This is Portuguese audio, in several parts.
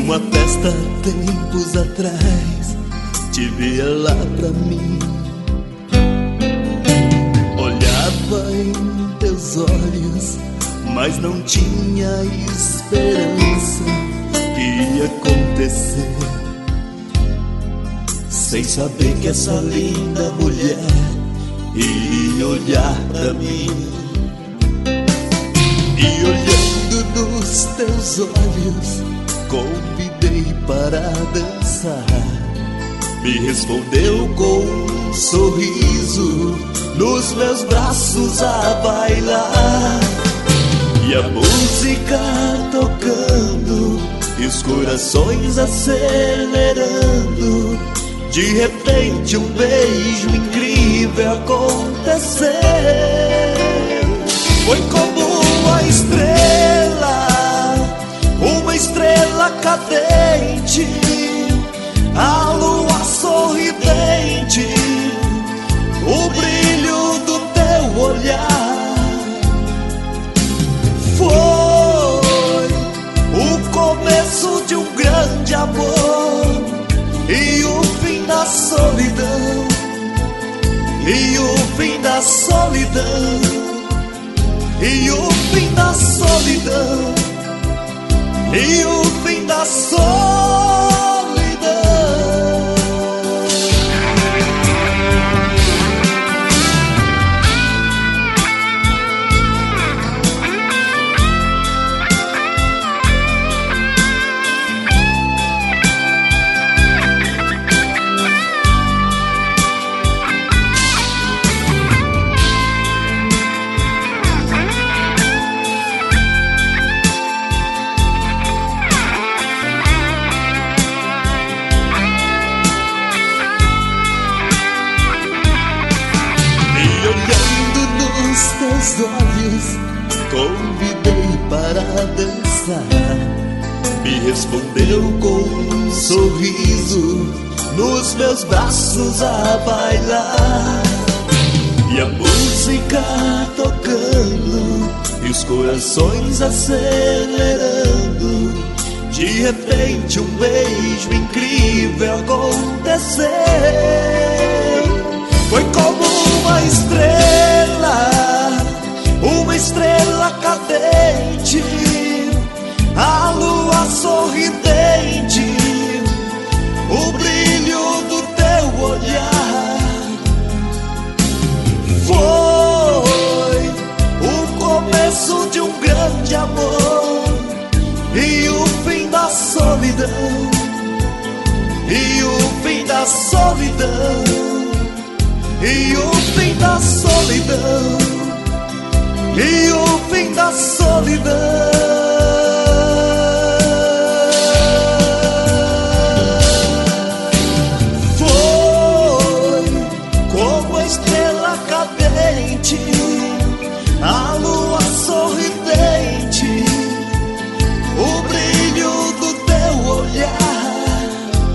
Numa festa tempos atrás, te via lá pra mim. Olhava em teus olhos, mas não tinha esperança que ia acontecer. Sem saber que essa linda mulher ia olhar pra mim. E olhando nos teus olhos, convidei para dançar. Me respondeu com um sorriso, nos meus braços a bailar. E a música tocando, e os corações acelerando. De repente um beijo incrível aconteceu. Foi como uma estrela cadente, a lua sorridente, o brilho do teu olhar. Foi o começo de um grande amor e o fim da solidão, e o fim da solidão, e o fim da solidão, e o fim da solidão. Teus olhos, convidei para dançar. Me respondeu com um sorriso, nos meus braços a bailar. E a música tocando, e os corações acelerando. De repente um beijo incrível aconteceu. Foi como uma estrela cadente, a lua sorridente, o brilho do teu olhar. Foi o começo de um grande amor e o fim da solidão, e o fim da solidão, e o fim da solidão, e o fim da solidão. Foi como a estrela cadente, a lua sorridente, o brilho do teu olhar.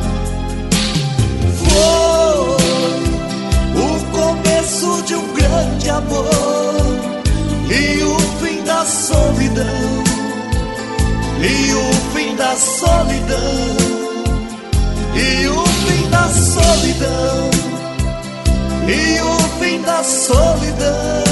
Foi o começo de um grande amor e o fim da solidão, e o fim da solidão, e o fim da solidão, e o fim da solidão.